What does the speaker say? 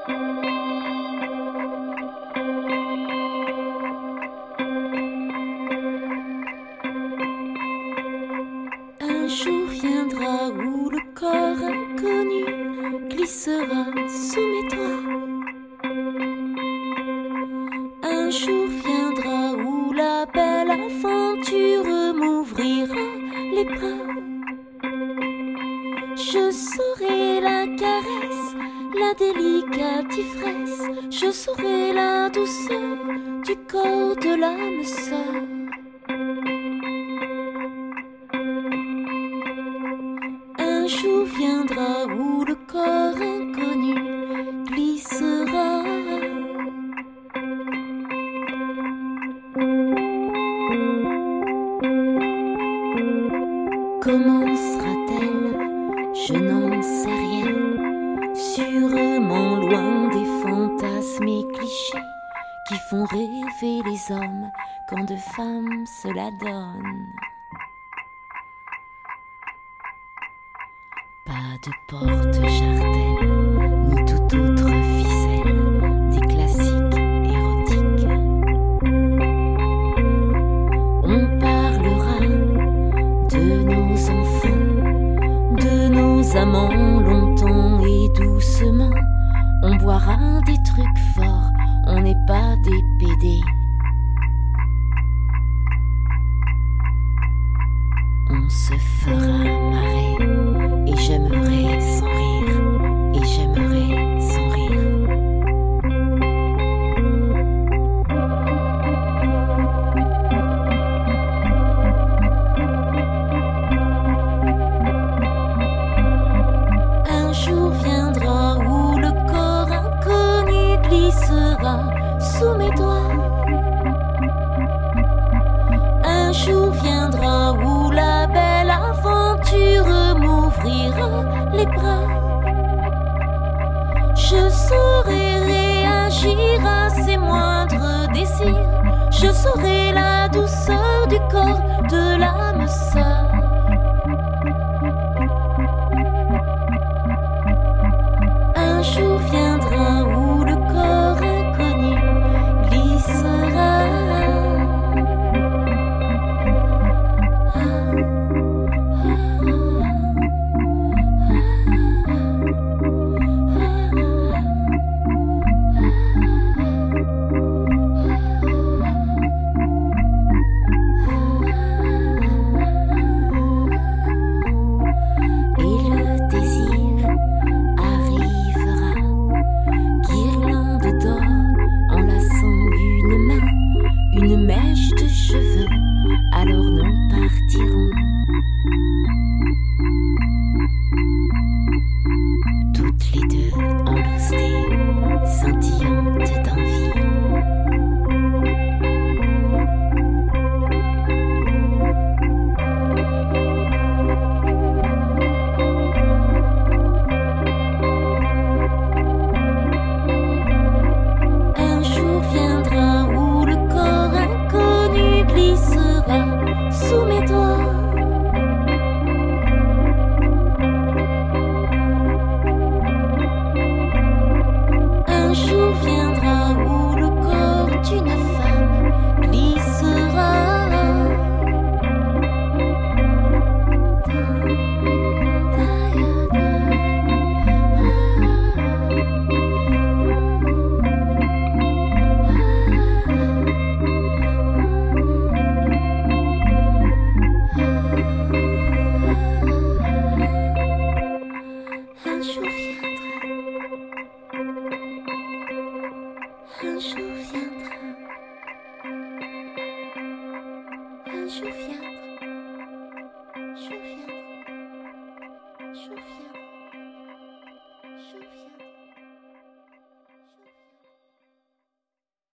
Un jour viendra où le corps inconnu glissera sous mes doigts. Un jour viendra où la belle aventure m'ouvrira les bras. Je saurai la caresse, la délicate ivresse, je saurai la douceur du corps de l'âme sœur. Un jour viendra où le corps inconnu glissera. Comment sera-t-elle? Je n'en sais rien. Sûrement loin des fantasmes et clichés qui font rêver les hommes quand de femmes se la donnent. Pas de porte-jartel, ni toute autre ficelle des classiques érotiques. On parlera de nos enfants, de nos amants longtemps et doucement. On boira des trucs forts, on n'est pas des PD. On se fera marrer. Et j'aimerais sans rire, et j'aimerais sans rire. Un jour viendra où le corps inconnu glissera sous mes doigts. Un jour viendra où la belle aventure m'ouvrira les bras. Je saurai réagir à ses moindres désirs. Je saurai la douceur du corps de l'âme sœur. Un jour viendra où le corps inconnu glissera. Une mèche de cheveux, alors nous partirons. Toutes les deux enloustées, scintillantes d'envie. Un jour viendra où le corps inconnu glissera sous mes doigts. Un jour viendra où le corps d'une femme glissera. Un jour viendra. Un jour viendra. Un jour viendra.